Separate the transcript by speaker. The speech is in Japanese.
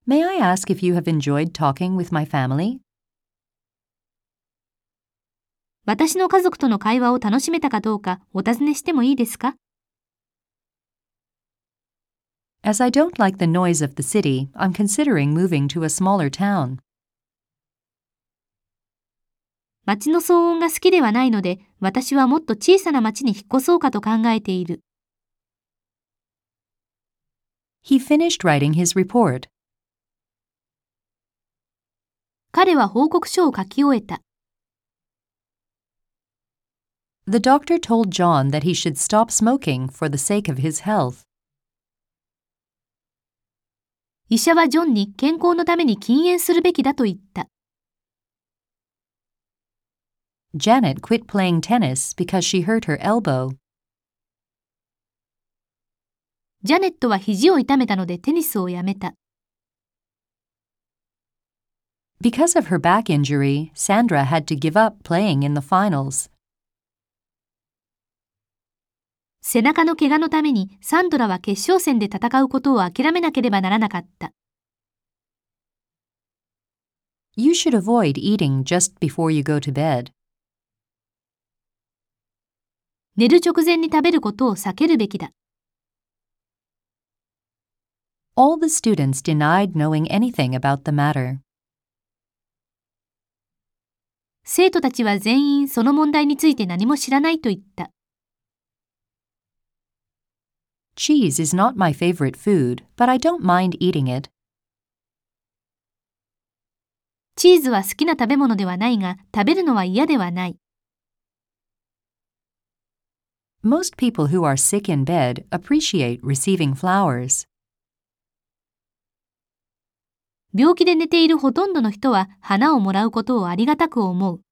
Speaker 1: May I ask if you have enjoyed talking with my family?
Speaker 2: 私の家族との会話を楽しめたかどうかお尋ねしてもいいですか？
Speaker 1: As I don't like the noise of the city, I'm considering moving to a smaller town.
Speaker 2: 街の騒音が好きではないので、私はもっと小さな町に引っ越そうかと考えている。
Speaker 1: He finished writing his report.
Speaker 2: 彼は報告書を書き終えた。
Speaker 1: The doctor told John that he should stop smoking for the sake of his health.
Speaker 2: 医者はジョンに健康のために禁煙するべきだと言った。
Speaker 1: Janet quit playing tennis because she hurt her elbow.
Speaker 2: ジャネットは肘を痛めたのでテニスをやめた。
Speaker 1: Because of her back injury, Sandra had to give up playing in the finals.
Speaker 2: 背中の怪我のためにサンドラは決勝戦で戦うことを諦めなければならなかった。
Speaker 1: You should avoid eating just before you go to bed.
Speaker 2: 寝る直前に食べることを避けるべきだ。
Speaker 1: All the students denied knowing anything about the matter.
Speaker 2: 生徒たちは全員その問題について何も知らないと言った。
Speaker 1: Cheese is not my favorite food, but I don't mind eating it.
Speaker 2: チーズは好きな食べ物ではないが、食べるのは嫌ではない。
Speaker 1: Most people who are sick in bed appreciate receiving flowers.
Speaker 2: 病気で寝ているほとんどの人は花をもらうことをありがたく思う。